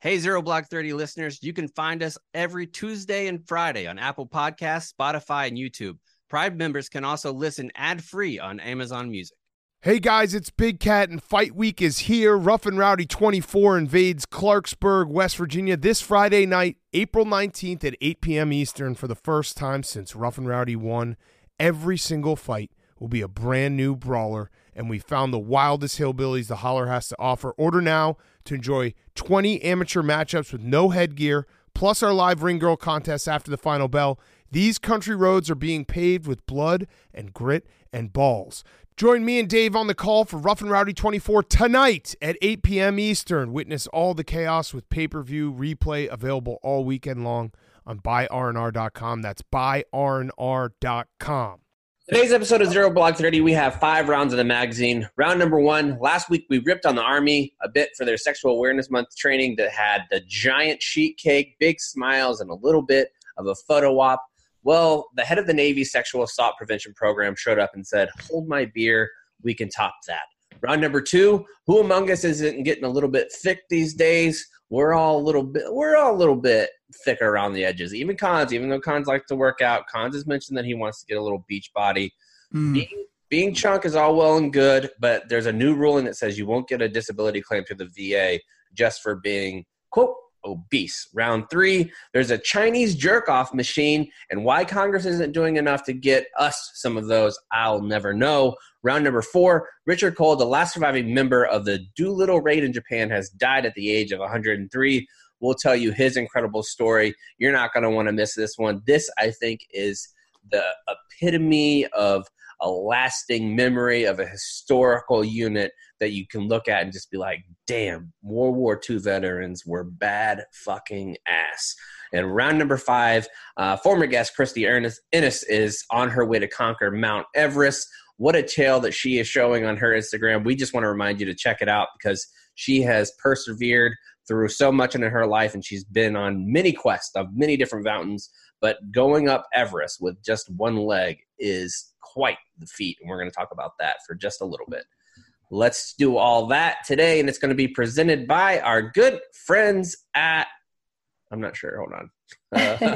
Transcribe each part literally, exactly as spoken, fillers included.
Hey, Zero Block thirty listeners, you can find us every Tuesday and Friday on Apple Podcasts, Spotify, and YouTube. Pride members can also listen ad-free on Amazon Music. Hey guys, it's Big Cat and Fight Week is here. Rough and Rowdy twenty-four invades Clarksburg, West Virginia this Friday night, April nineteenth at eight p.m. Eastern for the first time since Rough and Rowdy won. Every single fight will be a brand new brawler, and we found the wildest hillbillies the Holler has to offer. Order now to enjoy twenty amateur matchups with no headgear, plus our live ring girl contest after the final bell. These country roads are being paved with blood and grit and balls. Join me and Dave on the call for Rough and Rowdy twenty-four tonight at eight p.m. Eastern. Witness all the chaos with pay-per-view replay available all weekend long on buy r n r dot com. That's buy r n r dot com. Today's episode of Zero Block thirty, we have five rounds of the magazine. Round number one, last week we ripped on the Army a bit for their Sexual Awareness Month training that had the giant sheet cake, big smiles, and a little bit of a photo op. Well, the head of the Navy Sexual Assault Prevention Program showed up and said, hold my beer, we can top that. Round number two, who among us isn't getting a little bit thick these days? We're all a little bit, we're all a little bit thicker around the edges. Even Cons, even though Cons likes to work out, Cons has mentioned that he wants to get a little beach body. Mm. Being, being chunk is all well and good, but there's a new ruling that says you won't get a disability claim to the V A just for being, quote, obese. Round three, there's a Chinese jerk-off machine, and why Congress isn't doing enough to get us some of those, I'll never know. Round number four, Richard Cole, the last surviving member of the Doolittle raid in Japan, has died at the age of one hundred three. We'll tell you his incredible story. You're not going to want to miss this one. This, I think, is the epitome of a lasting memory of a historical unit that you can look at and just be like, damn, World War Two veterans were bad fucking ass. And round number five, uh, former guest Christy Ennis is on her way to conquer Mount Everest. What a tale that she is showing on her Instagram. We just want to remind you to check it out because she has persevered through so much in her life, and she's been on many quests of many different mountains, but going up Everest with just one leg is quite the feat, and we're going to talk about that for just a little bit. Let's do all that today, and it's going to be presented by our good friends at, I'm not sure, hold on. Uh,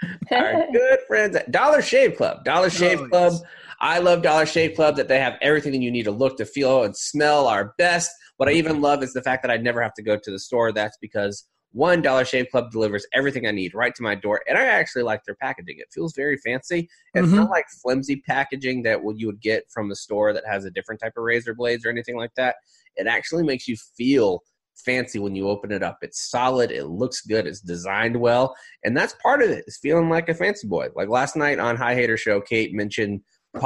our good friends at Dollar Shave Club. Dollar Shave oh, Club. Yes. I love Dollar Shave Club, that they have everything that you need to look, to feel, and smell our best. What I even love is the fact that I never have to go to the store. That's because, one, Dollar Shave Club delivers everything I need right to my door, and I actually like their packaging. It feels very fancy. It's mm-hmm. not like flimsy packaging that you would get from the store that has a different type of razor blades or anything like that. It actually makes you feel fancy when you open it up. It's solid. It looks good. It's designed well, and that's part of it, is feeling like a fancy boy. Like last night on High Hater Show, Kate mentioned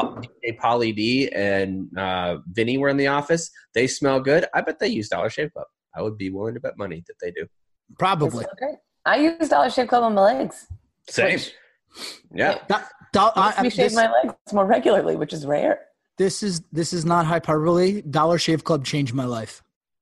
Polly D and uh, Vinny were in the office. They smell good. I bet they use Dollar Shave Club. I would be willing to bet money that they do. Probably. Okay. I use Dollar Shave Club on my legs. Same. Which, yeah. That, do, I, I, shave this, my legs more regularly, which is rare. This is this is not hyperbole. Dollar Shave Club changed my life.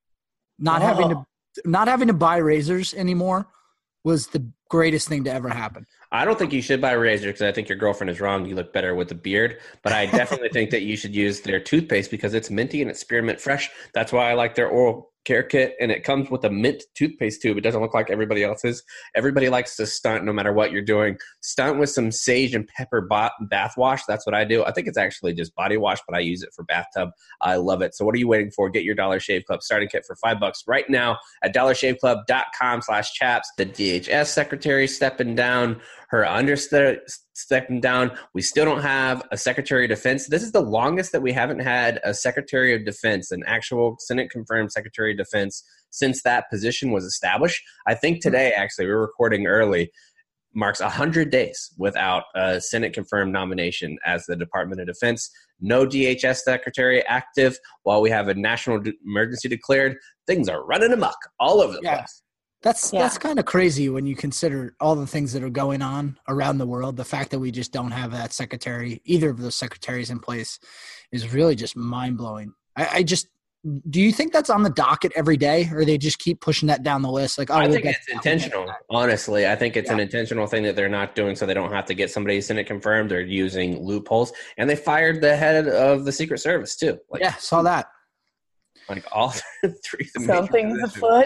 Not oh. having to not having to buy razors anymore was the greatest thing to ever happen. I don't think you should buy a razor because I think your girlfriend is wrong. You look better with a beard. But I definitely think that you should use their toothpaste because it's minty and it's spearmint fresh. That's why I like their oral care kit, and it comes with a mint toothpaste tube. It doesn't look like everybody else's. Everybody likes to stunt no matter what you're doing. Stunt with some sage and pepper bath wash. That's what I do. I think it's actually just body wash, but I use it for bathtub. I love it. So what are you waiting for? Get your Dollar Shave Club starting kit for five bucks right now at dollarshaveclub.com slash chaps. The D H S secretary stepping down. Her under stepping down. We still don't have a Secretary of Defense. This is the longest that we haven't had a Secretary of Defense, an actual Senate-confirmed Secretary of Defense, since that position was established. I think today, actually, we're recording early, marks one hundred days without a Senate-confirmed nomination as the Department of Defense. No D H S Secretary active. While we have a national de- emergency declared, things are running amok all over the yeah. place. That's yeah. that's kind of crazy when you consider all the things that are going on around the world. The fact that we just don't have that secretary, either of those secretaries in place, is really just mind-blowing. I, I just – do you think that's on the docket every day, or they just keep pushing that down the list? Like, oh, I we'll think get it's intentional, honestly. I think it's yeah. an intentional thing that they're not doing so they don't have to get somebody Senate confirmed. They're using loopholes. And they fired the head of the Secret Service, too. Like, yeah, saw that. Like all three of the Something's afoot.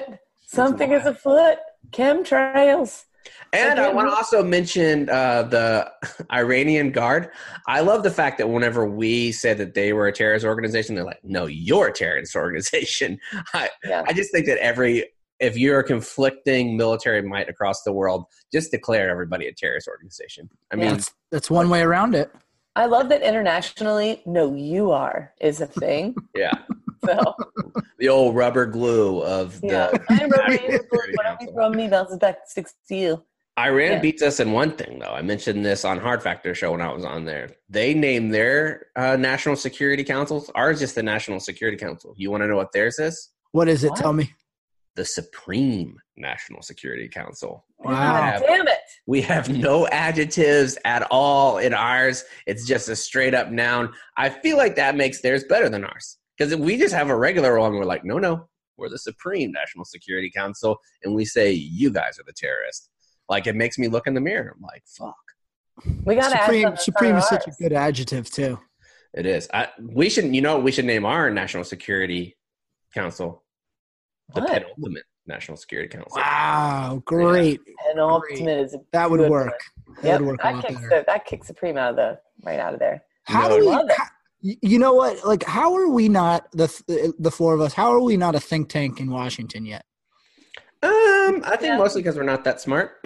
Something is afoot. Chemtrails. And I want to also mention uh, the Iranian Guard. I love the fact that whenever we said that they were a terrorist organization, they're like, no, you're a terrorist organization. I, Yeah. I just think that every, if you're conflicting military might across the world, just declare everybody a terrorist organization. I mean, That's that's one way around it. I love that internationally, no, you are is a thing. yeah, So, the old rubber glue of yeah. the I'm rubber, National you, Security whatever you Council. throw me bounces back six to you. Iran Yeah. beats us in one thing, though. I mentioned this on Hard Factor show when I was on there. They named their uh, national security councils. Ours is the National Security Council. You want to know what theirs is? What is it? What? Tell me. The Supreme National Security Council. Wow. God damn it. We have no adjectives at all in ours. It's just a straight up noun. I feel like that makes theirs better than ours. Because if we just have a regular one, we're like, no, no, we're the Supreme National Security Council. And we say, you guys are the terrorists. Like, it makes me look in the mirror. I'm like, fuck. We got to add Supreme, something Supreme on is such a ours. good adjective too. It is. I, we should, you know, we should name our National Security Council the What? penultimate National Security Council. Wow, great. And ultimate is a That would good work. one. That Yep, would work a that lot kicks, better. the, that kicks Supreme out of the right out of there. How No, do we? love it. how- you know what? Like, how are we not the th- the four of us? How are we not a think tank in Washington yet? Um, I think Yeah. mostly because we're not that smart.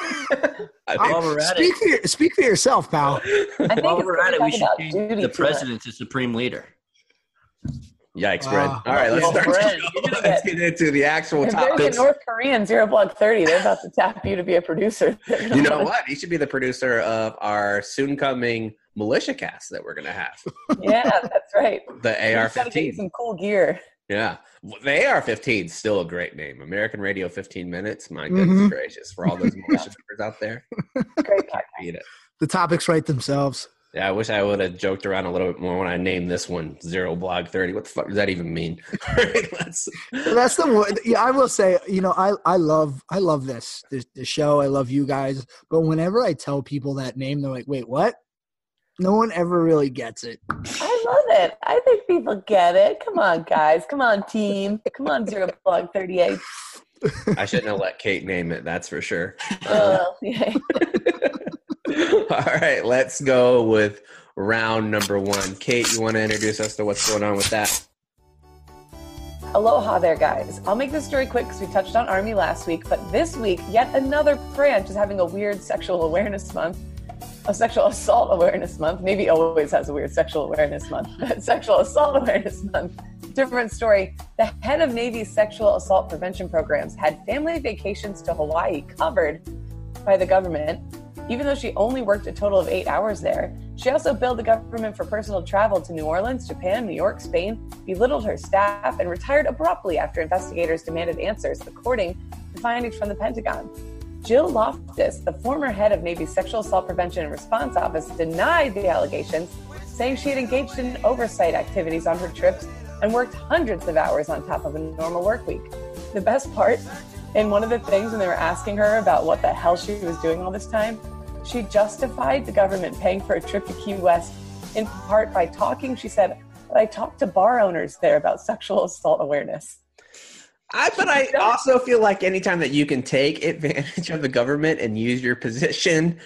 I While think, we're at Speak it, for your, speak for yourself, pal. I think while it's we're at it, talking we should about change duty the too much. president to supreme leader. yikes, Wow. Brent. All right, let's Well, start. Brent, the you're show. gonna Let's get- get into the actual If there's a topics. North Korean Zero Block thirty, they're about to tap you to be a producer. You know what? He should be the producer of our soon coming militia cast that we're going to have. Yeah, that's right. The A R You gotta get you fifteen. some cool gear. Yeah. The A R fifteen is still a great name. American Radio fifteen Minutes. My goodness Mhm. gracious. For all those militia members out there. Great podcast. Beat it. The topics write themselves. Yeah, I wish I would have joked around a little bit more when I named this one Zero Blog thirty. What the fuck does that even mean? All right, let's, That's the one. Yeah, I will say, you know, I I love I love this this the show. I love you guys. But whenever I tell people that name, they're like, "Wait, what?" No one ever really gets it. I love it. I think people get it. Come on, guys. Come on, team. Come on, Zero Block thirty-eight. I shouldn't have let Kate name it, that's for sure. Uh, yeah. All right, let's go with round number one. Kate, you want to introduce us to what's going on with that? Aloha there, guys. I'll make this story quick because we touched on Army last week, but this week, yet another branch is having a weird sexual awareness month, a sexual assault awareness month. Maybe always has a weird sexual awareness month, but sexual assault awareness month. Different story. The head of Navy's sexual assault prevention programs had family vacations to Hawaii covered by the government, even though she only worked a total of eight hours there. She also billed the government for personal travel to New Orleans, Japan, New York, Spain, belittled her staff, and retired abruptly after investigators demanded answers, according to findings from the Pentagon. Jill Loftus, the former head of Navy's Sexual Assault Prevention and Response Office, denied the allegations, saying she had engaged in oversight activities on her trips and worked hundreds of hours on top of a normal work week. The best part, in one of the things when they were asking her about what the hell she was doing all this time, she justified the government paying for a trip to Key West in part by talking, she said, I talked to bar owners there about sexual assault awareness. I, but I also feel like anytime that you can take advantage of the government and use your position,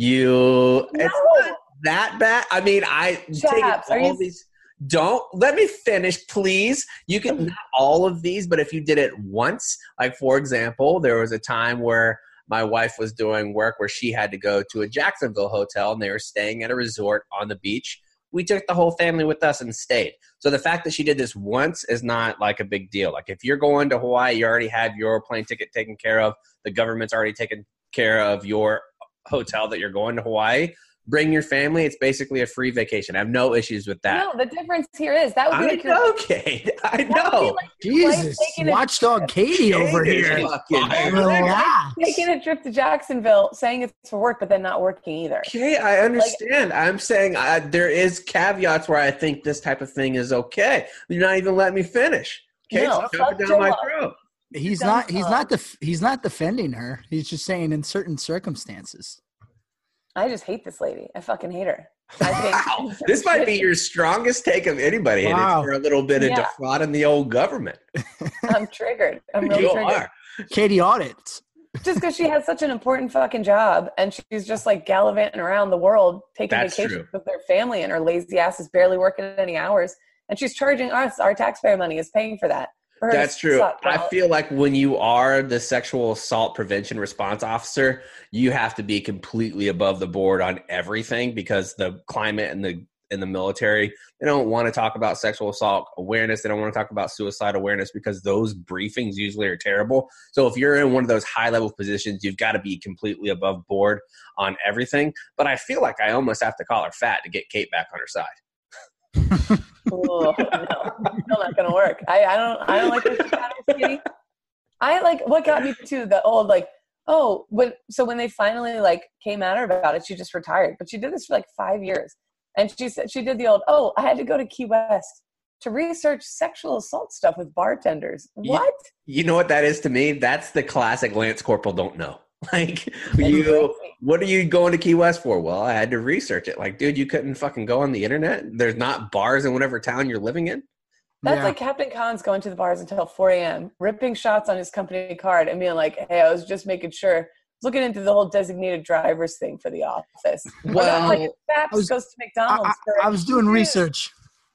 you it's No. not that bad. I mean, I take Chaps, are all you- these. Don't let me finish, please. You can not all of these, but if you did it once, like for example, there was a time where my wife was doing work where she had to go to a Jacksonville hotel and they were staying at a resort on the beach. We took the whole family with us and stayed. So the fact that she did this once is not like a big deal. Like if you're going to Hawaii, you already have your plane ticket taken care of. The government's already taken care of your hotel that you're going to Hawaii. Bring your family. It's basically a free vacation. I have no issues with that. No, the difference here is that would be I like your know, Kate. I that would be know. like your wife Jesus, taking a- watchdog Katie over Kate is here. fucking- Relax. taking a trip to Jacksonville, saying it's for work, but then not working either. Okay, I understand. I'm saying uh, there is caveats where I think this type of thing is okay. You're not even letting me finish. Okay, No, so fuck jumping down my Joe. throat. He's Dumb not. He's fuck. not. Def- he's not defending her. He's just saying in certain circumstances. I just hate this lady. I fucking hate her. I think Wow. This might be your strongest take of anybody, Wow. and it's for a little bit of Yeah. defrauding the old government. I'm triggered. I'm really You triggered. are. Katie audits. Just because she has such an important fucking job and she's just like gallivanting around the world taking That's vacations true. with her family, and her lazy ass is barely working any hours, and she's charging us, our taxpayer money is paying for that. For her to That's true. suck. I Well, feel like when you are the sexual assault prevention response officer, you have to be completely above the board on everything, because the climate and the in the military, they don't want to talk about sexual assault awareness. They don't want to talk about suicide awareness, because those briefings usually are terrible. So if you're in one of those high level positions, you've got to be completely above board on everything. But I feel like I almost have to call her fat to get Kate back on her side. oh, no, still not gonna work. I, I don't I don't like this kind of skinny. I like what got me to the old like, oh, when so when they finally like came at her about it, she just retired. But she did this for like five years. And she said she did the old, oh, I had to go to Key West to research sexual assault stuff with bartenders. What? You know what that is to me? That's the classic Lance Corporal don't know. Like, you, what are you going to Key West for? Well, I had to research it. Like, dude, you couldn't fucking go on the internet? There's not bars in whatever town you're living in? That's Yeah. like Captain Khan's going to the bars until four a.m., ripping shots on his company card and being like, hey, I was just making sure, looking into the whole designated drivers thing for the office. Well, like Baps I was- goes to I, McDonald's I- for I was doing huge, research.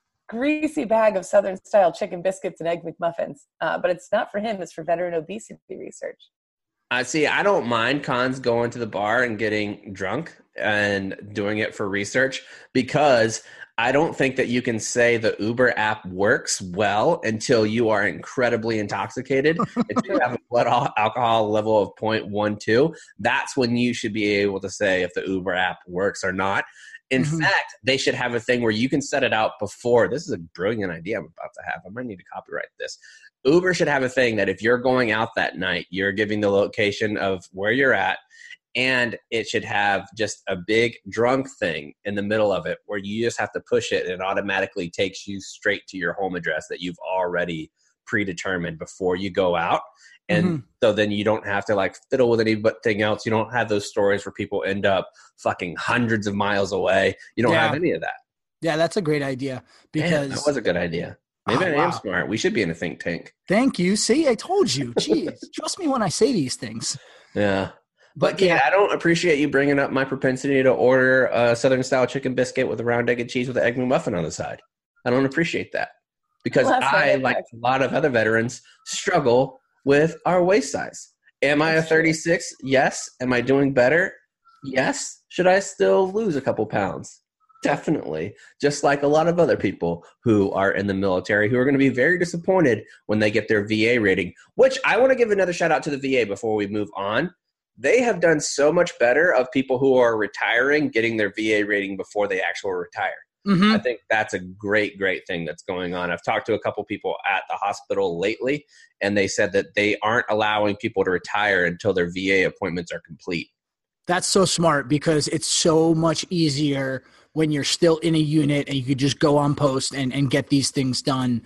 greasy bag of Southern-style chicken biscuits and egg McMuffins. Uh, but it's not for him. It's for veteran obesity research. I see. I don't mind cons going to the bar and getting drunk and doing it for research, because I don't think that you can say the Uber app works well until you are incredibly intoxicated. If you have a blood al- alcohol level of zero point one two, that's when you should be able to say if the Uber app works or not. In Mhm. fact, they should have a thing where you can set it out before. This is a brilliant idea I'm about to have. I might need to copyright this. Uber should have a thing that if you're going out that night, you're giving the location of where you're at, and it should have just a big drunk thing in the middle of it where you just have to push it and it automatically takes you straight to your home address that you've already predetermined before you go out. And Mhm. so then you don't have to like fiddle with anything else. You don't have those stories where people end up fucking hundreds of miles away. You don't Yeah. have any of that. Yeah, that's a great idea Man, because that was a good idea. Maybe Oh, I am wow. smart. We should be in a think tank. thank you. See, I told you. Jeez, trust me when I say these things. Yeah. But, But yeah, yeah, I don't appreciate you bringing up my propensity to order a Southern style chicken biscuit with a round egg and cheese with an egg McMuffin on the side. I don't appreciate that, because Well, that's not I, good, like Max. a lot of other veterans, struggle with our waist size. Am I a That's true. thirty-six? Yes. Am I doing better? Yes. Should I still lose a couple pounds? Definitely. Just like a lot of other people who are in the military who are going to be very disappointed when they get their V A rating, which I want to give another shout out to the V A before we move on. They have done so much better of people who are retiring getting their V A rating before they actually retire. Mhm. I think that's a great, great thing that's going on. I've talked to a couple people at the hospital lately, and they said that they aren't allowing people to retire until their V A appointments are complete. That's so smart because it's so much easier when you're still in a unit and you could just go on post and, and get these things done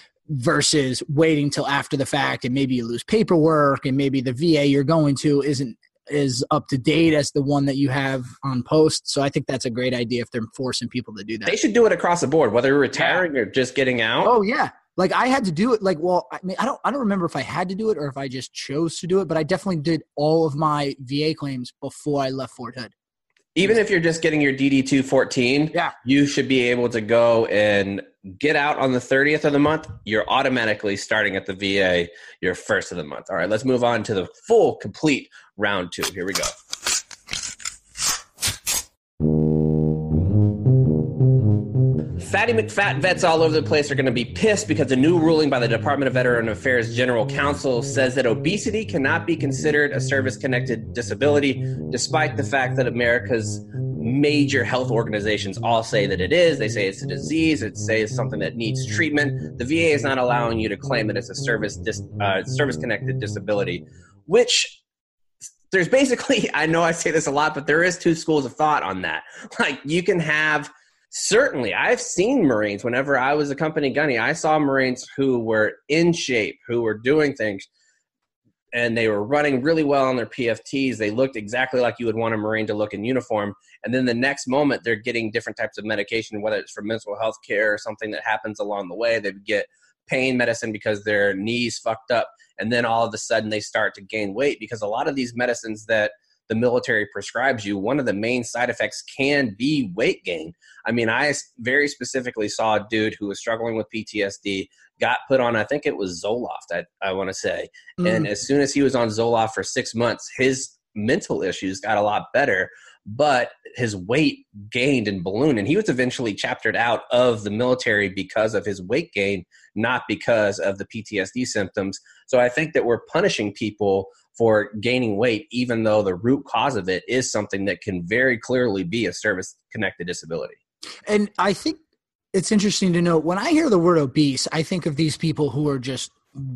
versus waiting till after the fact, and maybe you lose paperwork and maybe the V A you're going to isn't is up to date as the one that you have on post. So I think that's a great idea if they're forcing people to do that. They should do it across the board, whether you're retiring or just getting out. Oh yeah. Like I had to do it like, well, I mean, I don't, I don't remember if I had to do it or if I just chose to do it, but I definitely did all of my V A claims before I left Fort Hood. Even if you're just getting your D D two fourteen, Yeah. you should be able to go and get out on the thirtieth of the month. You're automatically starting at the V A your first of the month. All right, let's move on to the full, complete round two. Here we go. Fatty McFat vets all over the place are going to be pissed because a new ruling by the Department of Veteran Affairs General Counsel says that obesity cannot be considered a service-connected disability, despite the fact that America's major health organizations all say that it is. They say it's a disease. It says it's something that needs treatment. The V A is not allowing you to claim that it's a service dis, uh, service-connected disability, which there's basically, I know I say this a lot, but there is two schools of thought on that. Like you can have, certainly, I've seen Marines whenever I was a company gunny. I saw Marines who were in shape, who were doing things. and they were running really well on their P F Ts. They looked exactly like you would want a Marine to look in uniform. And then the next moment they're getting different types of medication, whether it's for mental health care or something that happens along the way. They get pain medicine because their knees fucked up. And then all of a sudden they start to gain weight, because a lot of these medicines that the military prescribes you, one of the main side effects can be weight gain. I mean, I very specifically saw a dude who was struggling with P T S D, got put on, I think it was Zoloft, I, I want to say. Mm. And as soon as he was on Zoloft for six months, his mental issues got a lot better, but his weight gained and ballooned. And he was eventually chaptered out of the military because of his weight gain, not because of the P T S D symptoms. So I think that we're punishing people for gaining weight, even though the root cause of it is something that can very clearly be a service-connected disability. And I think it's interesting to note, when I hear the word obese, I think of these people who are just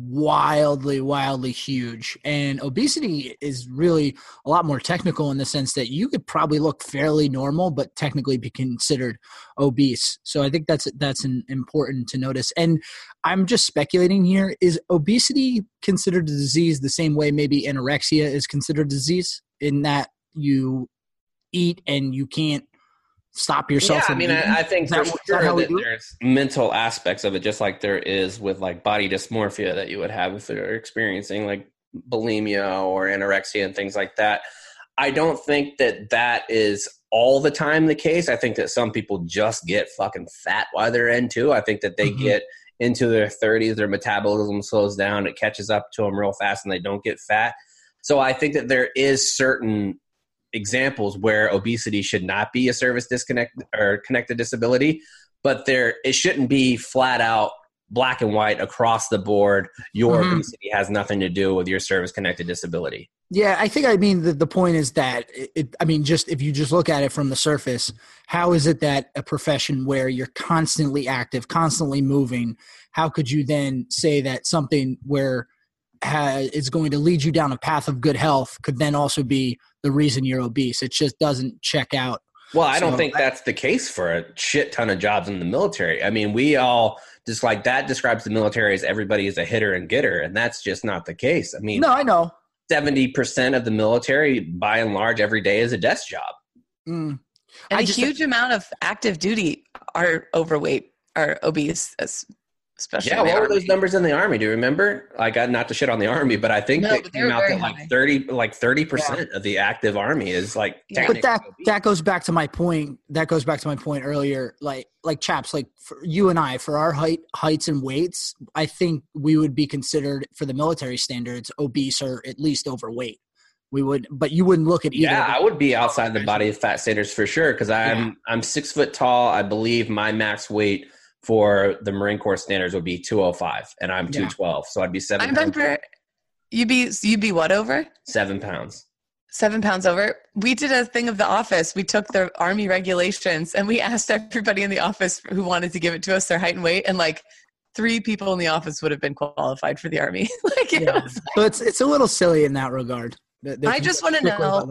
wildly, wildly huge. And obesity is really a lot more technical in the sense that you could probably look fairly normal, but technically be considered obese. So I think that's that's an important to notice. And I'm just speculating here. Is obesity considered a disease the same way maybe anorexia is considered a disease, in that you eat and you can't stop yourself? Yeah, I mean, I, I think for sure that there's mental aspects of it, just like there is with like body dysmorphia that you would have if you're experiencing like bulimia or anorexia and things like that. I don't think that that is all the time the case. I think that some people just get fucking fat while they're into. I think that they mm-hmm. get into their thirties, their metabolism slows down, it catches up to them real fast, and they don't get fat. So I think that there is certain examples where obesity should not be a service disconnect or connected disability, but there it shouldn't be flat out black and white across the board. Your mm-hmm. obesity has nothing to do with your service connected disability. Yeah, I think I mean the, the point is that it, I mean just if you just look at it from the surface, how is it that a profession where you're constantly active, constantly moving, how could you then say that something where has, is going to lead you down a path of good health could then also be the reason you're obese? It just doesn't check out. Well, I don't so, think that's the case for a shit ton of jobs in the military. I mean, we all just like that describes the military as everybody is a hitter and getter, and that's just not the case. I mean, no, I know seventy percent of the military, by and large, every day is a desk job. Mm. And I a just, huge amount of active duty are overweight, are obese, especially. Yeah, what were those numbers in the Army? Do you remember? I got not to shit on the Army, but I think no, that came out that like high. thirty, like thirty percent of the active Army is like. Yeah. But that that goes back to my point. That goes back to my point earlier. Like like chaps, like for you and I, for our height, heights and weights, I think we would be considered, for the military standards, obese or at least overweight. We would, but you wouldn't look at either. Yeah, I would be outside the body fat standards for sure, because I'm yeah. I'm six foot tall. I believe my max weight for the Marine Corps standards would be two oh five, and I'm two twelve, so I'd be seven. I remember you'd be you'd be what over? Seven pounds. Seven pounds over. We did a thing of the office. We took the Army regulations and we asked everybody in the office who wanted to give it to us their height and weight, and like three people in the office would have been qualified for the Army. like, it yeah. was like, so it's it's a little silly in that regard. They I just want to know.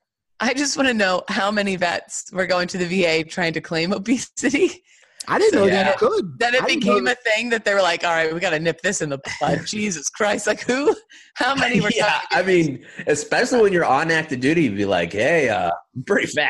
I just want to know how many vets were going to the V A trying to claim obesity. I didn't so, know yeah. that it could. That it became a thing that they were like, all right, we got to nip this in the bud. Jesus Christ. Like who, how many were yeah, I mean, especially when you're on active duty, you'd be like, hey, uh, I'm pretty fat.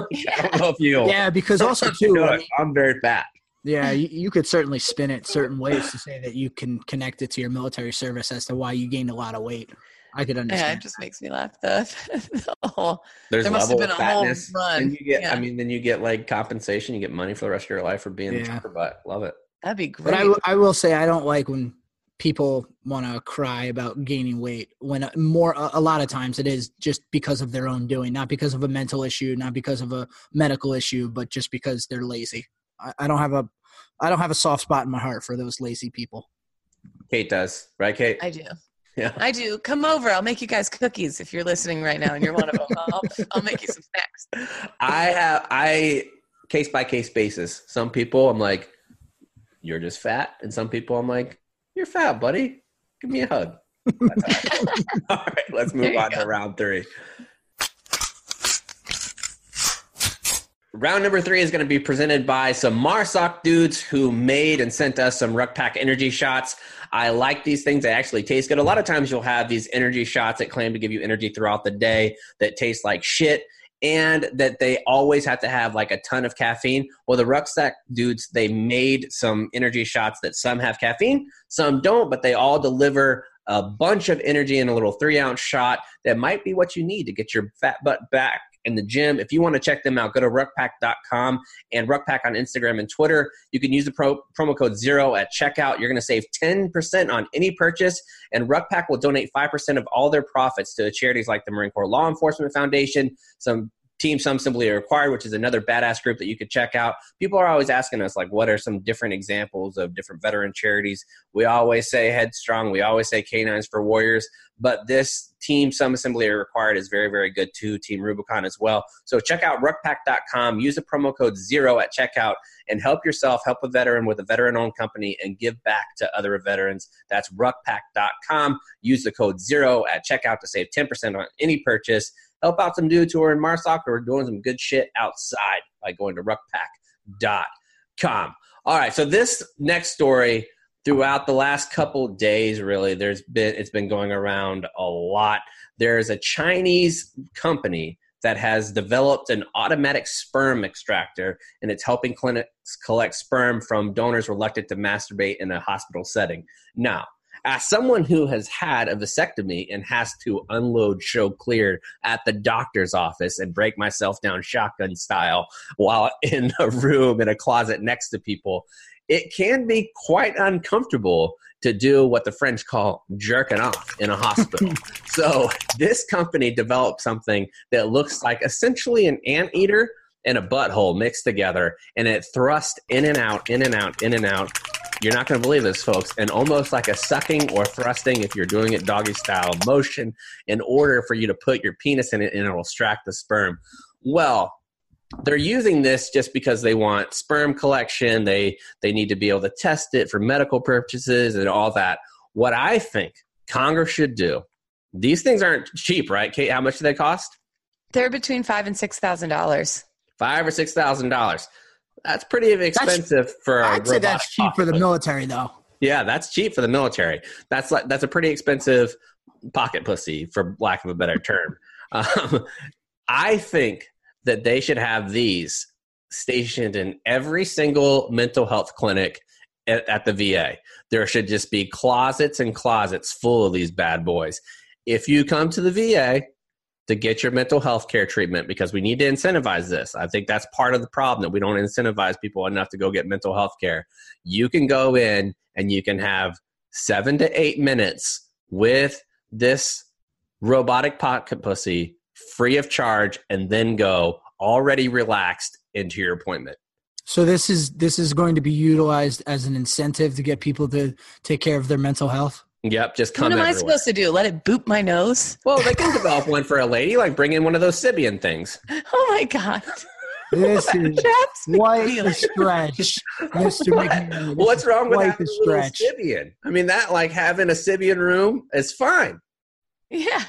I don't know if you. Yeah, because also too, I mean, I'm very fat. Yeah, you, you could certainly spin it certain ways to say that you can connect it to your military service as to why you gained a lot of weight. I could understand. Yeah, it just makes me laugh. The, the whole, There's there must level have been of a fatness, whole run. and you get. Yeah. I mean, then you get like compensation. You get money for the rest of your life for being Yeah. the chopper butt. Love it. That'd be great. But I, w- I will say I don't like when people want to cry about gaining weight. When more a, a lot of times it is just because of their own doing, not because of a mental issue, not because of a medical issue, but just because they're lazy. I, I don't have a I don't have a soft spot in my heart for those lazy people. Kate does, right, Kate? I do. Yeah. I do. Come over. I'll make you guys cookies if you're listening right now and you're one of them. I'll, I'll make you some snacks. I have I case by case basis. Some people I'm like, you're just fat, and some people I'm like, you're fat, buddy. Give me a hug. That's all. All right, let's move on go. to round three. round number three is going to be presented by some Marsoc dudes who made and sent us some Ruck Pack energy shots. I like these things. They actually taste good. A lot of times you'll have these energy shots that claim to give you energy throughout the day that taste like shit, and that they always have to have like a ton of caffeine. Well, the Rucksack dudes, they made some energy shots that some have caffeine, some don't, but they all deliver a bunch of energy in a little three ounce shot that might be what you need to get your fat butt back in the gym. If you want to check them out, go to ruck pack dot com and Ruckpack on Instagram and Twitter. You can use the pro, promo code zero at checkout. You're going to save ten percent on any purchase, and Ruckpack will donate five percent of all their profits to charities like the Marine Corps Law Enforcement Foundation, some Team Some Simply Required, which is another badass group that you could check out. People are always asking us, like, what are some different examples of different veteran charities? We always say Headstrong. We always say Canines for Warriors. But this Team Some Assembly Required is very, very good too. Team Rubicon as well. So check out ruck pack dot com. Use the promo code ZERO at checkout and help yourself, help a veteran with a veteran-owned company, and give back to other veterans. That's ruck pack dot com. Use the code ZERO at checkout to save ten percent on any purchase. Help out some dudes who are in Marsoc who are doing some good shit outside by going to ruck pack dot com. All right, so this next story, throughout the last couple days, really, there's been it's been going around a lot. There's a Chinese company that has developed an automatic sperm extractor, and it's helping clinics collect sperm from donors reluctant to masturbate in a hospital setting. Now, as someone who has had a vasectomy and has to unload show clear at the doctor's office and break myself down shotgun style while in a room in a closet next to people, it can be quite uncomfortable to do what the French call jerking off in a hospital. So this company developed something that looks like essentially an anteater and a butthole mixed together, and it thrusts in and out, in and out, in and out. You're not going to believe this, folks, and almost like a sucking or thrusting, if you're doing it doggy style motion, in order for you to put your penis in it and it will extract the sperm. Well, they're using this just because they want sperm collection. They they need to be able to test it for medical purposes and all that. What I think Congress should do, these things aren't cheap, right, Kate? How much do they cost? They're between five and six thousand dollars. Five or six thousand dollars. That's pretty expensive that's, for a I'd say that's cheap for the military, though. Yeah, that's cheap for the military. That's like that's a pretty expensive pocket pussy, for lack of a better term. Um, I think that they should have these stationed in every single mental health clinic at, at the V A. There should just be closets and closets full of these bad boys. If you come to the V A to get your mental health care treatment, because we need to incentivize this. I think that's part of the problem, that we don't incentivize people enough to go get mental health care. You can go in and you can have seven to eight minutes with this robotic pocket pussy free of charge, and then go already relaxed into your appointment. So this is this is going to be utilized as an incentive to get people to take care of their mental health? Yep, just come What am everywhere. I supposed to do? Let it boop my nose? Well, they can develop one for a lady, like bring in one of those Sybian things. Oh, my God. This is Chaps quite McNeely. a stretch, Mister What? McNeely. This What's is wrong with quite having a a little stretch. Sybian? I mean, that like having a Sybian room is fine. Yeah.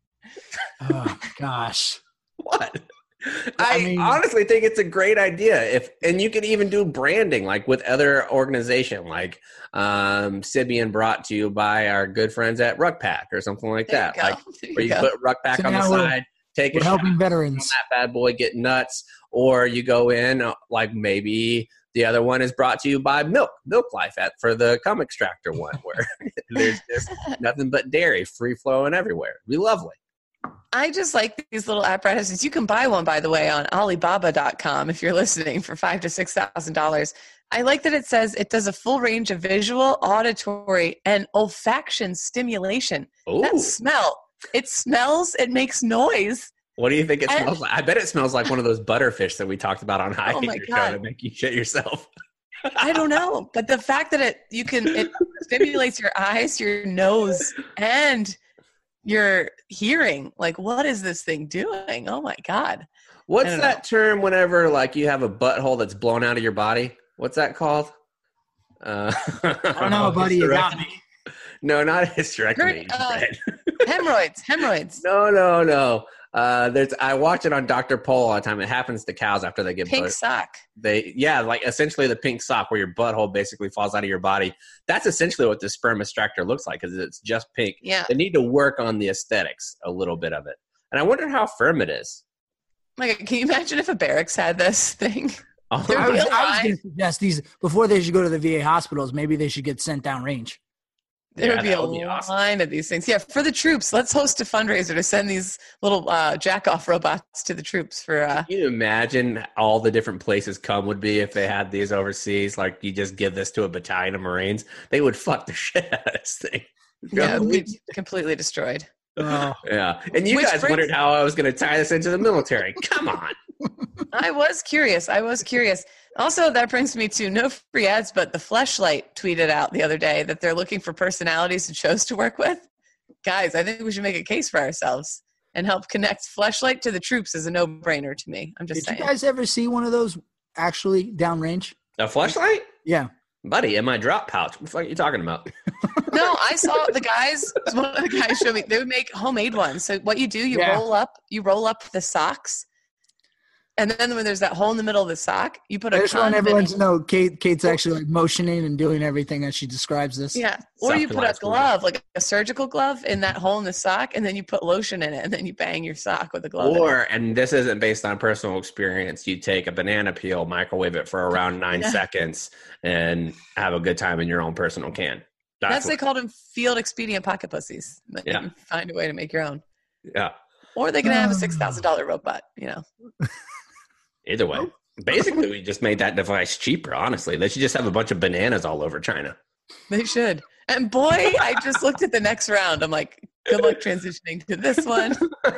Oh, gosh. What? I I, mean- honestly think it's a great idea. If and you could even do branding like with other organization, like um, Sybian brought to you by our good friends at Ruckpack or something like There that. you go. Like There where you you go. put Ruckpack So on the now we're- side, take a We're shot helping on veterans. that bad boy, get nuts, or you go in uh, like maybe the other one is brought to you by Milk, Milk Life at for the cum extractor one, where there's just nothing but dairy free flowing everywhere. It'd be lovely. I just like these little apparatuses. You can buy one, by the way, on Alibaba dot com if you're listening, for five to six thousand dollars. I like that it says it does a full range of visual, auditory, and olfaction stimulation. Ooh. That smell. It smells. It makes noise. What do you think it And- smells like? I bet it smells like one of those butterfish that we talked about on High Oh my Hater Show God. to make you shit yourself. I don't know, but the fact that it you can it stimulates your eyes, your nose, and your hearing. Like, what is this thing doing? Oh my God. What's I don't that term whenever like you have a butthole that's blown out of your body? What's that called? Uh, I don't know, buddy. You got me. No, not a hysterectomy. Uh, Fred. Hemorrhoids. Hemorrhoids. no, no, no. Uh, there's I watch it on Doctor Pol all the time. It happens to cows after they get Pink birth. sock. They yeah, like essentially the pink sock where your butthole basically falls out of your body. That's essentially what the sperm extractor looks like because it's just pink. Yeah. They need to work on the aesthetics a little bit of it. And I wonder how firm it is. Like, can you imagine if a barracks had this thing? Oh, There I would was, be a I was line. going to suggest these before they should go to the V A hospitals. Maybe they should get sent downrange. There Yeah, would be that a would be awesome. line of these things. Yeah, for the troops, let's host a fundraiser to send these little uh, jack-off robots to the troops for. Uh, Can you imagine all the different places cum would be if they had these overseas? Like you just give this to a battalion of Marines, they would fuck the shit out of this thing. yeah, it would be completely destroyed. Oh, Yeah. And you Which guys brings- wondered how I was going to tie this into the military. Come on. I was curious. I was curious. Also, that brings me to no free ads, but the Fleshlight tweeted out the other day that they're looking for personalities and shows to work with. Guys, I think we should make a case for ourselves and help connect Fleshlight to the troops is a no-brainer to me. I'm just did saying. you guys ever see one of those actually downrange? A flashlight? Yeah. Buddy, in my drop pouch. What the fuck are you talking about? No, I saw the guys. One of the guys showed me they would make homemade ones. So what you do, you Yeah. roll up, you roll up the socks, and then when there's that hole in the middle of the sock, you put a I just want condom everyone in- to know Kate. Kate's actually like motioning and doing everything as she describes this. Yeah, or you Something put a like that. glove, like a surgical glove, in that hole in the sock, and then you put lotion in it, and then you bang your sock with a glove. in it. Or, and this isn't based on personal experience, you take a banana peel, microwave it for around nine Yeah. seconds, and have a good time in your own personal can. That's That's, they what, called them field expedient pocket pussies. But Yeah. you can find a way to make your own, yeah. or they can have a six thousand dollar robot. You know, Either way. Basically, we just made that device cheaper, honestly. They should just have a bunch of bananas all over China. they should. And boy, I just looked at the next round. I'm like, good luck transitioning to this one.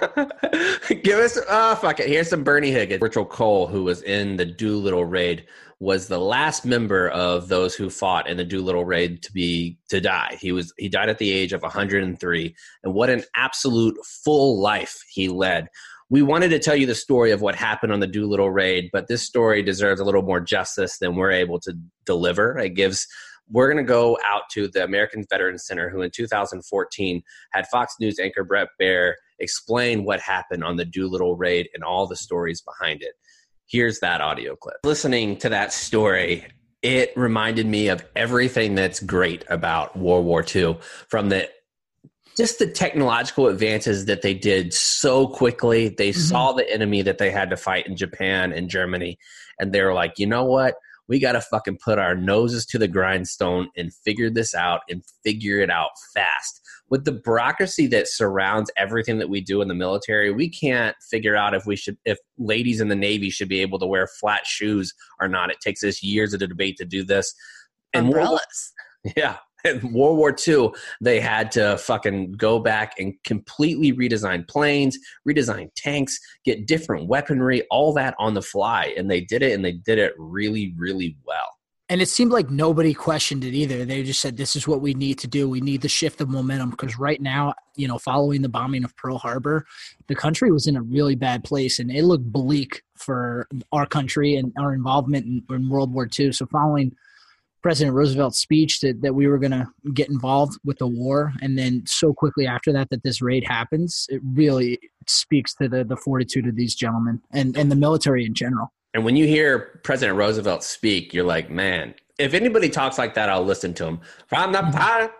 Give us, uh, fuck it. Here's some Bernie Higgins. Virtual Cole, who was in the Doolittle raid, was the last member of those who fought in the Doolittle raid to be to die. He was he died at the age of one hundred three, and what an absolute full life he led. We wanted to tell you the story of what happened on the Doolittle raid, but this story deserves a little more justice than we're able to deliver. It gives. We're going to go out to the American Veterans Center, who in two thousand fourteen had Fox News anchor Brett Baer explain what happened on the Doolittle raid and all the stories behind it. Here's that audio clip. Listening to that story, it reminded me of everything that's great about World War Two, from the just the technological advances that they did so quickly. They Mm-hmm. saw the enemy that they had to fight in Japan and Germany, and they were like, you know what? We got to fucking put our noses to the grindstone and figure this out and figure it out fast. With the bureaucracy that surrounds everything that we do in the military, we can't figure out if we should, if ladies in the Navy should be able to wear flat shoes or not. It takes us years of debate to do this. And World War- Umbrellas. yeah. In World War Two, they had to fucking go back and completely redesign planes, redesign tanks, get different weaponry, all that on the fly. And they did it, and they did it really, really well. And it seemed like nobody questioned it either. They just said, this is what we need to do. We need to shift the momentum because right now, you know, following the bombing of Pearl Harbor, the country was in a really bad place and it looked bleak for our country and our involvement in, in World War Two. So following President Roosevelt's speech that, that we were going to get involved with the war, and then so quickly after that that this raid happens, it really speaks to the, the fortitude of these gentlemen and, and the military in general. And when you hear President Roosevelt speak, you're like, man, if anybody talks like that, I'll listen to him. From the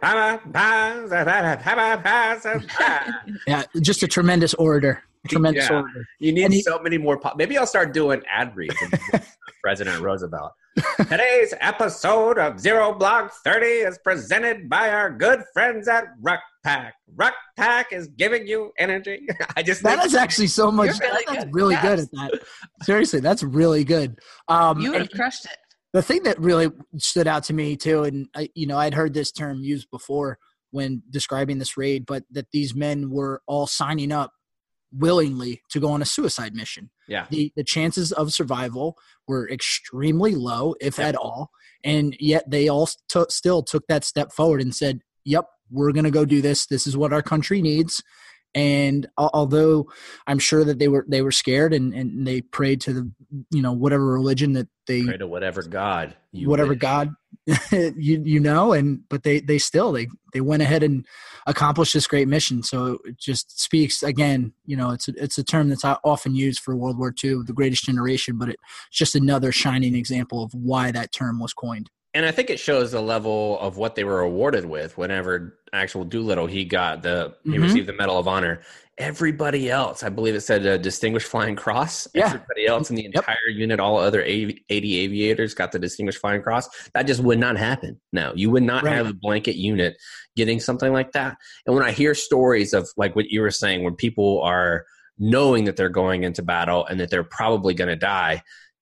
Yeah, just a tremendous orator. Tremendous Yeah. orator. You need And he- so many more. Po- Maybe I'll start doing ad reads of President Roosevelt. Today's episode of Zero Blog thirty is presented by our good friends at Ruck Pack. Ruck Pack is giving you energy. I just That think- is actually so much. You're really That's good. really Yes. good at that. Seriously, that's really good. Um, You would have and crushed it. the thing that really stood out to me too, and I, you know, I'd heard this term used before when describing this raid, but that these men were all signing up willingly to go on a suicide mission. Yeah. The the chances of survival were extremely low, if Yep. at all, and yet they all st- still took that step forward and said, "Yep, we're going to go do this. This is what our country needs." And although I'm sure that they were they were scared and, and they prayed to the, you know, whatever religion that they pray to whatever God, you whatever wish. God, you you know, and but they they still they they went ahead and accomplished this great mission. So it just speaks again, you know, it's a, it's a term that's often used for World War Two, the greatest generation, but it's just another shining example of why that term was coined. And I think it shows the level of what they were awarded with. Whenever actual Doolittle, he got the he Mm-hmm. received the Medal of Honor. Everybody else, I believe it said a Distinguished Flying Cross. Yeah. Everybody else in the Yep. entire unit, all other eighty aviators got the Distinguished Flying Cross. That just would not happen now. You would not Right. have a blanket unit getting something like that. And when I hear stories of like what you were saying, when people are knowing that they're going into battle and that they're probably going to die,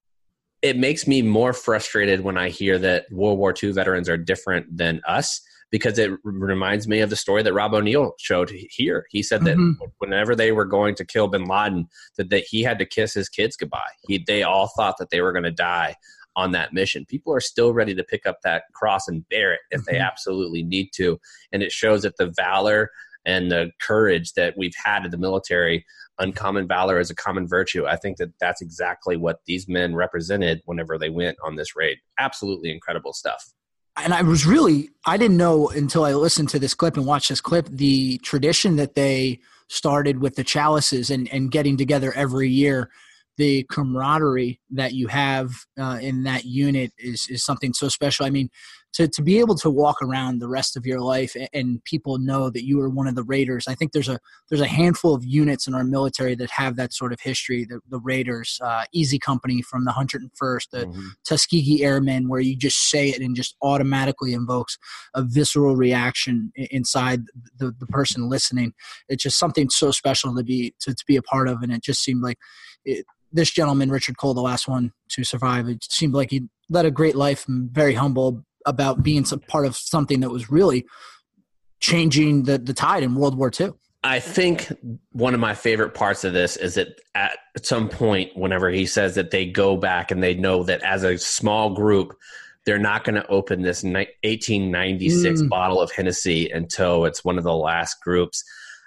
it makes me more frustrated when I hear that World War Two veterans are different than us, because it r- reminds me of the story that Rob O'Neill showed here. He said that Mhm. whenever they were going to kill bin Laden, that, that he had to kiss his kids goodbye. He, they all thought that they were going to die on that mission. People are still ready to pick up that cross and bear it if they Mhm. absolutely need to. And it shows that the valor and the courage that we've had in the military, uncommon valor is a common virtue. I think that that's exactly what these men represented whenever they went on this raid. Absolutely incredible stuff. And I was really, I didn't know until I listened to this clip and watched this clip, the tradition that they started with the chalices and, and getting together every year. The camaraderie that you have uh, in that unit is, is something so special. I mean, to, to be able to walk around the rest of your life and, and people know that you are one of the Raiders. I think there's a there's a handful of units in our military that have that sort of history. The, the Raiders, uh, Easy Company from the one hundred first, the Mhm. Tuskegee Airmen, where you just say it and just automatically invokes a visceral reaction i- inside the, the person listening. It's just something so special to be to, to be a part of, and it just seemed like it, this gentleman, Richard Cole, the last one to survive, it seemed like he led a great life and very humble about being some part of something that was really changing the, the tide in World War Two. I think one of my favorite parts of this is that at some point, whenever he says that they go back and they know that as a small group, they're not going to open this ni- eighteen ninety-six Mm. bottle of Hennessy until it's one of the last groups.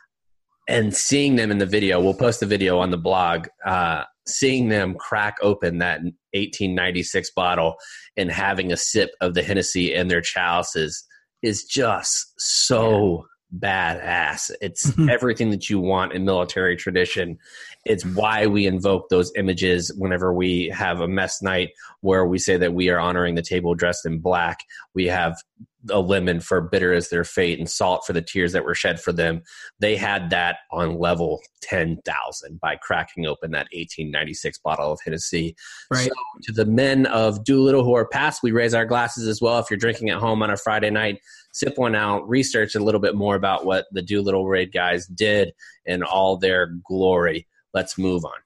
And seeing them in the video, we'll post the video on the blog, uh, seeing them crack open that eighteen ninety-six bottle and having a sip of the Hennessy in their chalices is just so badass. It's Mhm. everything that you want in military tradition. It's why we invoke those images whenever we have a mess night where we say that we are honoring the table dressed in black. We have a lemon for bitter is their fate and salt for the tears that were shed for them. They had that on level ten thousand by cracking open that eighteen ninety-six bottle of Hennessy. Right. So to the men of Doolittle who are past, we raise our glasses as well. If you're drinking at home on a Friday night, sip one out, research a little bit more about what the Doolittle Raid guys did in all their glory. Let's move on.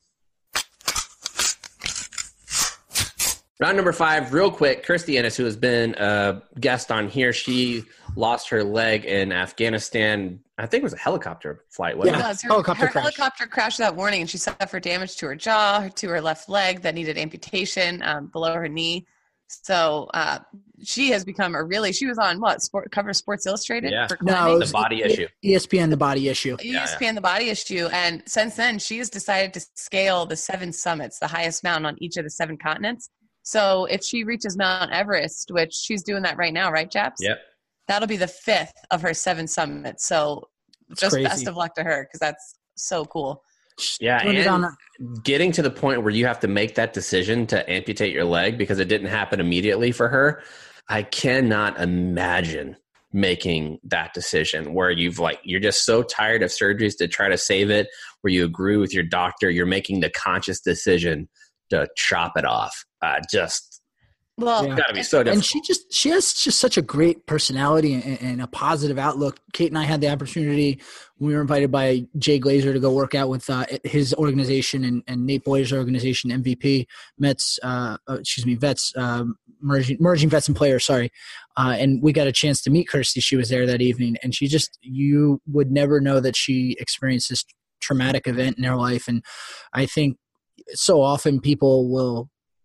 Round number five, real quick, Kirstie Ennis, who has been a guest on here, she lost her leg in Afghanistan. I think it was a helicopter flight, wasn't Yeah. it? It was. Her, Helicopter her crash. helicopter crashed that morning, and she suffered damage to her jaw, to her left leg that needed amputation um, below her knee. So uh, she has become a really. She was on what sport cover of Sports Illustrated Yeah. for No, climbing. it The was body E- issue. E S P N, the body issue. E S P N, the body issue, and since then she has decided to scale the seven summits, the highest mountain on each of the seven continents. So if she reaches Mount Everest, which she's doing that right now, right, Japs? Yep. That'll be the fifth of her seven summits. So It's just crazy. best of luck to her because that's so cool. Yeah, Doing it and on a- getting to the point where you have to make that decision to amputate your leg because it didn't happen immediately for her. I cannot imagine making that decision where you've like you're just so tired of surgeries to try to save it, where you agree with your doctor, you're making the conscious decision to chop it off. Uh, just Well, Yeah. got to be so and difficult. she just she has just such a great personality and, and a positive outlook. Kate and I had the opportunity. We were invited by Jay Glazer to go work out with uh, his organization and, and Nate Boyer's organization, M V P Mets. Uh, uh, excuse me, Vets um, merging merging Vets and Players. Sorry, uh, and we got a chance to meet Kirstie. She was there that evening, and she just you would never know that she experienced this traumatic event in her life. And I think so often people will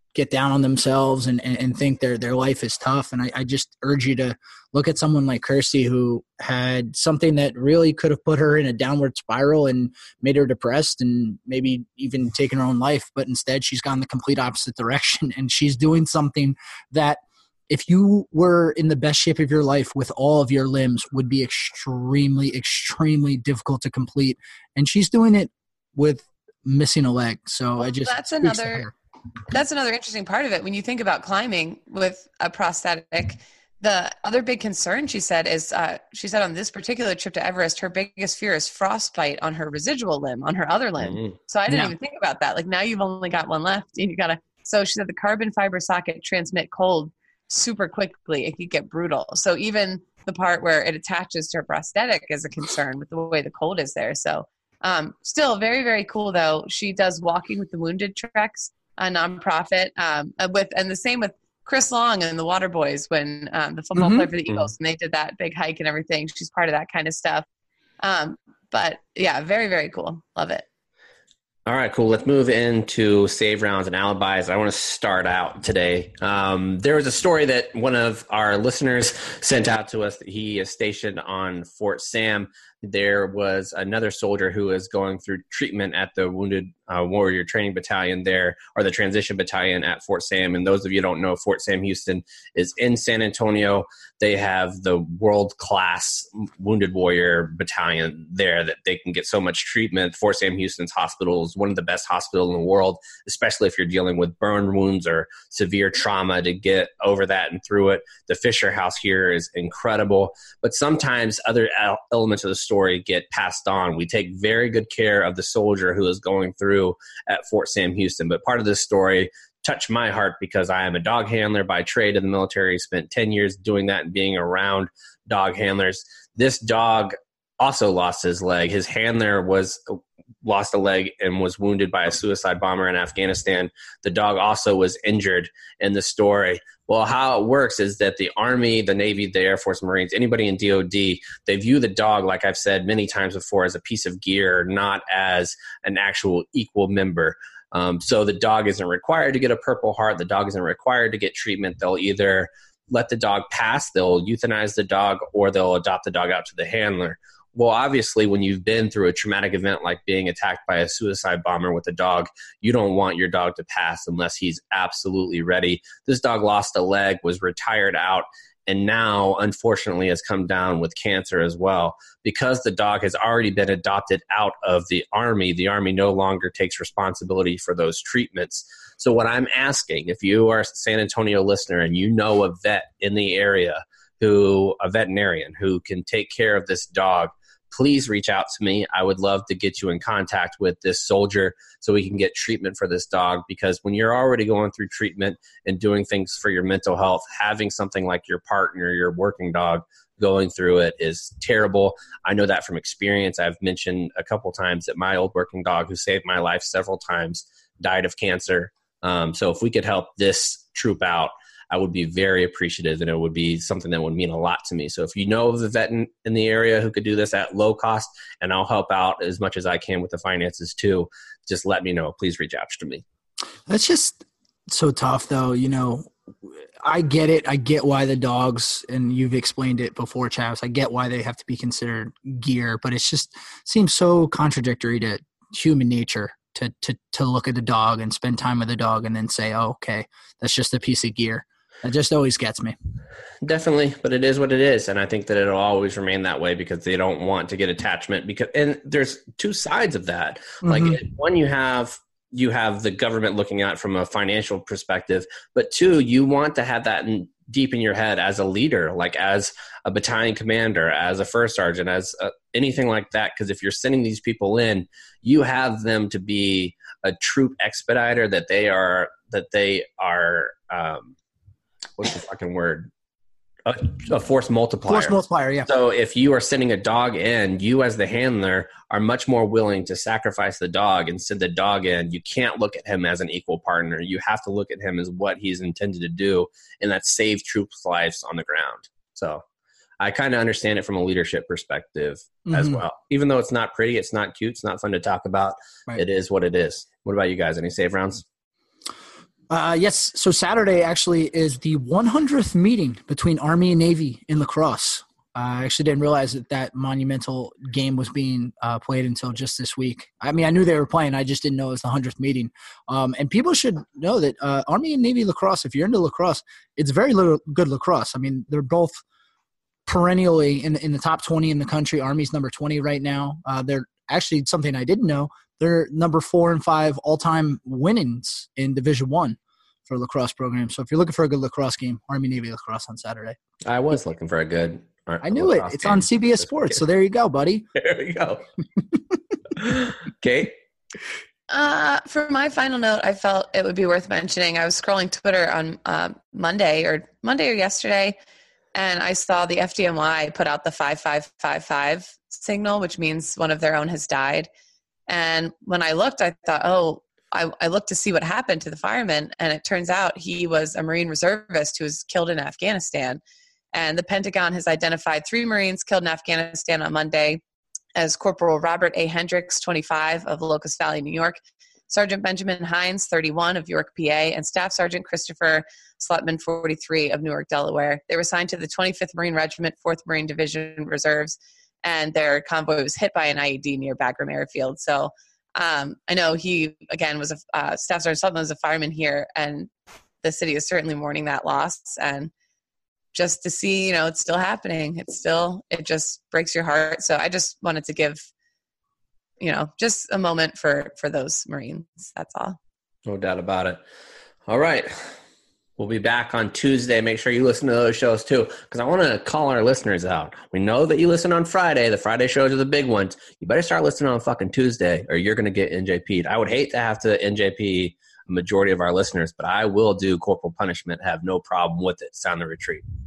get down on themselves and, and, and think their, their life is tough. And I, I just urge you to look at someone like Kirsty, who had something that really could have put her in a downward spiral and made her depressed and maybe even taken her own life. But instead she's gone the complete opposite direction. And she's doing something that, if you were in the best shape of your life with all of your limbs, would be extremely, extremely difficult to complete. And she's doing it with missing a leg. So well, I just, that's another, that's another interesting part of it. When you think about climbing with a prosthetic, the other big concern she said is, uh, she said on this particular trip to Everest, her biggest fear is frostbite on her residual limb, on her other limb. Mm-hmm. So I didn't yeah. even think about that. Like now you've only got one left and you gotta, so she said the carbon fiber socket transmit cold super quickly. It could get brutal. So even the part where it attaches to her prosthetic is a concern with the way the cold is there. So um, still very, very cool though. She does Walking with the Wounded treks, a nonprofit um, with, and the same with Chris Long and the Water Boys when um, the football mm-hmm. player for the Eagles, and they did that big hike and everything. She's part of that kind of stuff. Um, but yeah, very, very cool. Love it. All right, cool. Let's move into save rounds and alibis. I want to start out today. Um, there was a story that one of our listeners sent out to us that he is stationed on Fort Sam. There was another soldier who is going through treatment at the Wounded uh, Warrior Training Battalion there, or the Transition Battalion at Fort Sam. And those of you who don't know, Fort Sam Houston is in San Antonio. They have the world-class Wounded Warrior Battalion there that they can get so much treatment. Fort Sam Houston's hospital is one of the best hospitals in the world, especially if you're dealing with burn wounds or severe trauma to get over that and through it. The Fisher House here is incredible. But sometimes other elements of the story get passed on. We take very good care of the soldier who is going through at Fort Sam Houston. But part of this story touched my heart because I am a dog handler by trade in the military, spent ten years doing that and being around dog handlers. This dog also lost his leg. His handler was lost a leg and was wounded by a suicide bomber in Afghanistan. The dog also was injured in the story. Well, how it works is that the Army, the Navy, the Air Force, Marines, anybody in D O D, they view the dog, like I've said many times before, as a piece of gear, not as an actual equal member. Um, so the dog isn't required to get a Purple Heart. The dog isn't required to get treatment. They'll either let the dog pass, they'll euthanize the dog, or they'll adopt the dog out to the handler. Well, obviously, when you've been through a traumatic event like being attacked by a suicide bomber with a dog, you don't want your dog to pass unless he's absolutely ready. This dog lost a leg, was retired out, and now, unfortunately, has come down with cancer as well. Because the dog has already been adopted out of the Army, the Army no longer takes responsibility for those treatments. So what I'm asking, if you are a San Antonio listener and you know a vet in the area, who a veterinarian who can take care of this dog, please reach out to me. I would love to get you in contact with this soldier so we can get treatment for this dog, because when you're already going through treatment and doing things for your mental health, having something like your partner, your working dog, going through it is terrible. I know that from experience. I've mentioned a couple times that my old working dog, who saved my life several times, died of cancer. Um, so if we could help this troop out, I would be very appreciative, and it would be something that would mean a lot to me. So if you know of a vet in, in the area who could do this at low cost, and I'll help out as much as I can with the finances too, just let me know. Please reach out to me. That's just so tough though. You know, I get it. I get why the dogs, and you've explained it before, Chavis, I get why they have to be considered gear, but it's just seems so contradictory to human nature to, to, to look at the dog and spend time with the dog and then say, oh, okay, that's just a piece of gear. It just always gets me. Definitely, but it is what it is, and I think that it'll always remain that way because they don't want to get attachment. Because, and there's two sides of that. Mm-hmm. Like one, you have you have the government looking at it from a financial perspective, but two, you want to have that in, deep in your head as a leader, like as a battalion commander, as a first sergeant, as a, anything like that. Because if you're sending these people in, you have them to be a troop expediter. That they are that they are. Um, What's the fucking word? A, a force multiplier. Force multiplier, yeah. So if you are sending a dog in, you as the handler are much more willing to sacrifice the dog and send the dog in. You can't look at him as an equal partner. You have to look at him as what he's intended to do, and that's save troops' lives on the ground. So I kind of understand it from a leadership perspective mm-hmm. as well. Even though it's not pretty, it's not cute, it's not fun to talk about, right. It is what it is. What about you guys? Any save rounds? Uh, yes. So Saturday actually is the one hundredth meeting between Army and Navy in lacrosse. Uh, I actually didn't realize that that monumental game was being uh, played until just this week. I mean, I knew they were playing. I just didn't know it was the one hundredth meeting. Um, and people should know that uh, Army and Navy lacrosse, if you're into lacrosse, it's very little, good lacrosse. I mean, they're both perennially in, in the top twenty in the country. Army's number twenty right now. Uh, they're actually something I didn't know. They're number four and five all-time winnings in Division One for a lacrosse program. So if you're looking for a good lacrosse game, Army-Navy lacrosse on Saturday. I was looking for a good I knew it. It's game. On C B S Sports. So there you go, buddy. There we go. Kate? Uh, for my final note, I felt it would be worth mentioning. I was scrolling Twitter on uh, Monday or Monday or yesterday, and I saw the F D M Y put out the five five five five signal, which means one of their own has died. And when I looked, I thought, oh, I, I looked to see what happened to the fireman, and it turns out he was a Marine reservist who was killed in Afghanistan. And the Pentagon has identified three Marines killed in Afghanistan on Monday as Corporal Robert A. Hendricks, twenty-five, of Locust Valley, New York, Sergeant Benjamin Hines, thirty-one, of York, P A, and Staff Sergeant Christopher Slutman, forty-three, of Newark, Delaware. They were assigned to the twenty-fifth Marine Regiment, fourth Marine Division Reserves, and their convoy was hit by an I E D near Bagram Airfield. So um, I know he, again, was a uh, Staff Sergeant Slutman was a fireman here, and the city is certainly mourning that loss. And just to see, you know, it's still happening. It's still, it just breaks your heart. So I just wanted to give, you know, just a moment for, for those Marines. That's all. No doubt about it. All right. We'll be back on Tuesday. Make sure you listen to those shows too, because I want to call our listeners out. We know that you listen on Friday. The Friday shows are the big ones. You better start listening on fucking Tuesday or you're going to get N J P'd. I would hate to have to N J P a majority of our listeners, but I will do corporal punishment. Have no problem with it. Sound the retreat.